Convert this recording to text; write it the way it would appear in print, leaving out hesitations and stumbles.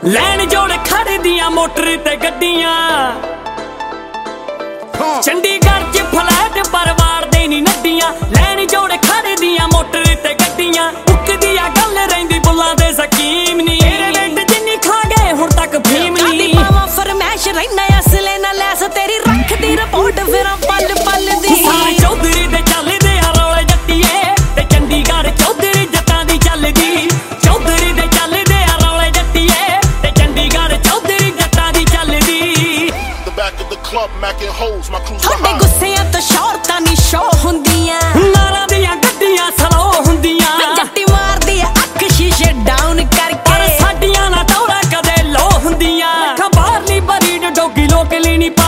ਲੈਣ ਜੋੜ ਖੜਦੀਆਂ ਮੋਟਰ ਤੇ ਗੱਡੀਆਂ ਚੰਡੀਗੜ੍ਹ 'ਚ ਫਲੈਟ ਪਰਿਵਾਰ ਦੇ ਨੀ ਨੱਡੀਆਂ ਲੈਣ ਜੋੜ ਖੜਦੀਆਂ ਮੋਟਰ ਤੇ ਗੱਡੀਆਂ ਉੱਕਦੀ ਆ ਗੱਲ ਰਹਿੰਦੀ ਬੁੱਲਾਂ ਦੇ ਸਕੀਮ ਨੀ ਤੇਰੇ ਵੇਟ ਜਿੰਨੀ ਖਾ ਗਏ ਹੁਣ ਤੱਕ ਫੀਮ ਨੀ ਪਾਵਾਂ ਫਰਮੈਸ਼ ਰਹਿਣਾ ਅਸਲੇ ਨਾਲ ਲੈਸ ਤੇਰੀ ਰੱਖਦੀ ਰਿਪੋਰਟ ਫਿਰ ਪਲ ਪਲ ਦੀ ਸਾਰੇ ਚੌਧਰੀ ਦੇ ਚੱਲਦੇ ਆ ਰੌਲੇ ਜੱਟੀਏ ਤੇ ਚੰਡੀਗੜ੍ਹ ਚੌਧਰੀ ਜੱਟਾਂ ਦੀ ਚੱਲਦੀ ਚੌਧਰੀ ਦੇ ਚੱਲਦੇ ਆ ਰੌਲੇ ਜੱਟੀਏ ਤੇ ਚੰਡੀਗੜ੍ਹ ਚੌਧਰੀ ਜੱਟਾਂ ਦੀ ਚੱਲਦੀ ਤੁਹਾਡੇ ਗੁੱਸਿਆਂ ਤੋਂ ਸ਼ੌਹਰਤਾਂ ਨੀ ਸ਼ੋ ਹੁੰਦੀਆਂ ਨਾਰਾਂ ਦੀਆਂ ਗੱਡੀਆਂ ਸਲੋ ਹੁੰਦੀਆਂ ਜੱਟੀ ਮਾਰਦੀ ਆ ਅੱਖ ਸ਼ੀਸ਼ੇ ਡਾਊਨ ਕਰਕੇ ਪਰ ਸਾਡੀਆਂ ਨਾ ਦੌੜਾ ਕਦੇ ਲੋ ਹੁੰਦੀਆਂ ਬਾਹਰਲੀ ਬਰੀਡ ਡੋਗੀ ਲੋਕ ਲਈ ਨੀ